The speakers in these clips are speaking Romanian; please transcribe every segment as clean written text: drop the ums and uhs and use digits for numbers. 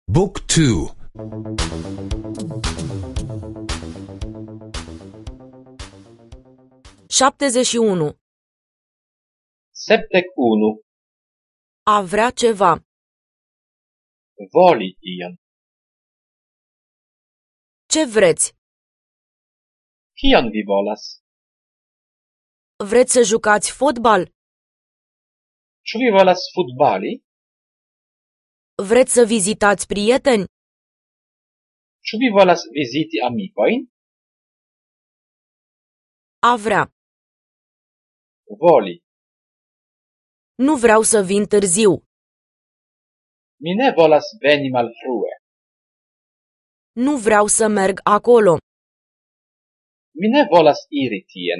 Book 2. 71. 71. A vrea ceva. Voli ion. Ce vreți? Kion vi volas? Vreți să jucați fotbal? Ĉu vi volas futbali? Vreți să vizitați prieteni? Ĉu vi volas viziti amikojn? A vrea. Voli. Nu vreau să vin târziu. Mi ne volas veni malfrue. Nu vreau să merg acolo. Mi ne volas iri tien.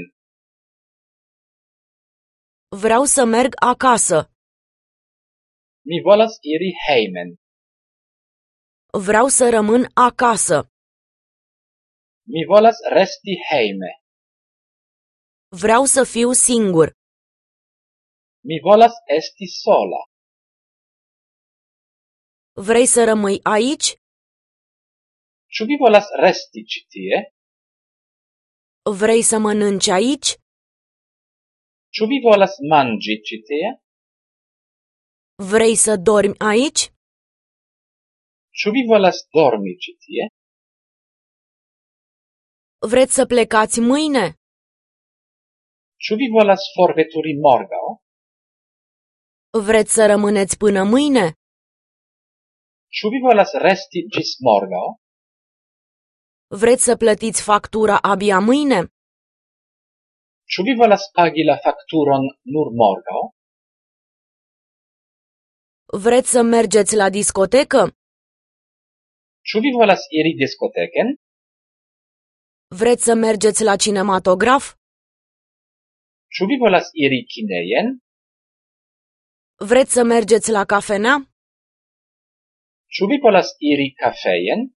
Vreau să merg acasă. Mi volas iri hejmen. Vreau să rămân acasă. Mi volas resti hejme. Vreau să fiu singur. Mi volas esti sola. Vrei să rămâi aici? Ĉu vi volas resti ĉi tie? Vrei să mănânci aici? Ĉu vi volas manĝi ĉi tie? Vrei să dormi aici? Ĉu vi volas dormi ĉi tie? Vreți să plecați mâine? Ĉu vi volas forveturi morgaŭ? Vreți să rămâneți până mâine? Ĉu vi volas resti ĝis morgaŭ? Vreți să plătiți factura abia mâine? Ĉu vi volas pagi la fakturon nur morgaŭ? Vreți să mergeți la discotecă? Ĉu vi volas iri diskoteken? Vreți să mergeți la cinematograf? Ĉu vi volas iri kinejen? Vreți să mergeți la cafenea? Ĉu vi volas iri kafejen?